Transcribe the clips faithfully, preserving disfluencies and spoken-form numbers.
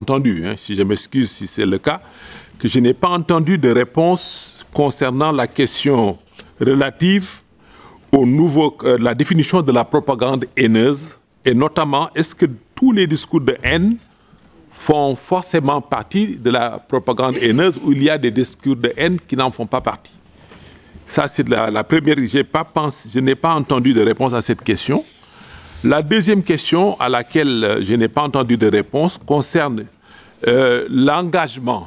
entendu, hein, si je m'excuse si c'est le cas, que je n'ai pas entendu de réponse concernant la question relative au nouveau, euh, la définition de la propagande haineuse, et notamment, est-ce que tous les discours de haine font forcément partie de la propagande haineuse ou il y a des discours de haine qui n'en font pas partie? Ça, c'est la, la première. J'ai pas pensé, je n'ai pas entendu de réponse à cette question. La deuxième question à laquelle je n'ai pas entendu de réponse concerne euh, l'engagement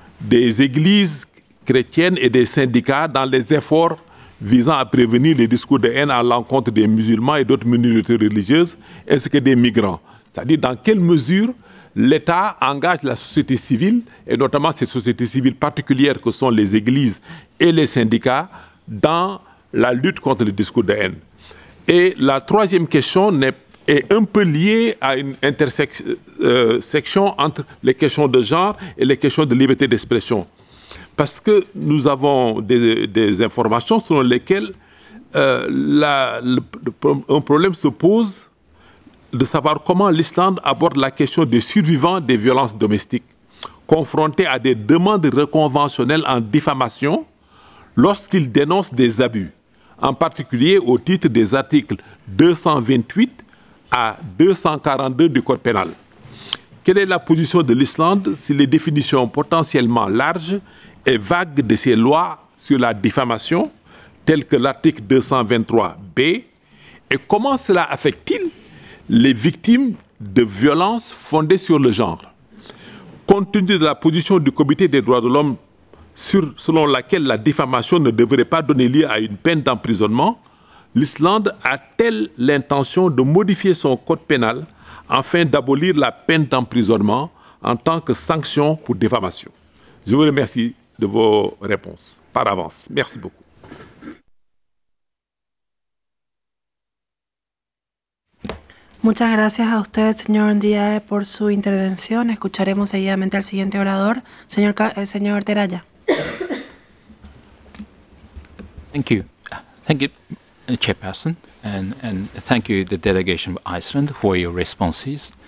des églises chrétiennes et des syndicats dans les efforts visant à prévenir les discours de haine à l'encontre des musulmans et d'autres minorités religieuses, ainsi que des migrants. C'est-à-dire dans quelle mesure l'État engage la société civile, et notamment ces sociétés civiles particulières que sont les églises et les syndicats, dans la lutte contre le discours de haine. Et la troisième question est, est un peu liée à une intersection euh, entre les questions de genre et les questions de liberté d'expression. Parce que nous avons des, des informations selon lesquelles euh, la, le, le, un problème se pose de savoir comment l'Islande aborde la question des survivants des violences domestiques, confrontés à des demandes reconventionnelles en diffamation lorsqu'ils dénoncent des abus, en particulier au titre des articles deux cent vingt-huit à deux cent quarante-deux du Code pénal. Quelle est la position de l'Islande sur les définitions potentiellement larges et vagues de ces lois sur la diffamation, telles que l'article deux cent vingt-trois B, et comment cela affecte-t-il les victimes de violences fondées sur le genre? Compte tenu de la position du Comité des droits de l'homme Sur, selon laquelle la diffamation ne devrait pas donner lieu à une peine d'emprisonnement, l'Islande a-t-elle l'intention de modifier son code pénal afin d'abolir la peine d'emprisonnement en tant que sanction pour diffamation? Je vous remercie de vos réponses par avance. Merci beaucoup. Muchas gracias a usted, señor Ndiaye, por su intervención. Escucharemos seguidamente al siguiente orador, señor, eh, señor Teraya. Thank you. Thank you, Chairperson, and, and thank you, the delegation of Iceland, for your responses.